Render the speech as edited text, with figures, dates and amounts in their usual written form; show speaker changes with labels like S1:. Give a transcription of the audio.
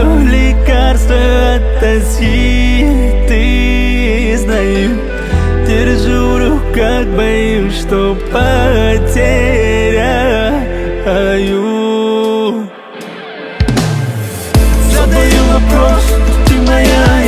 S1: мое лекарство от тоски. Ты знаю, держу в руках, боюсь, что потеряю. Задаю вопрос, ты моя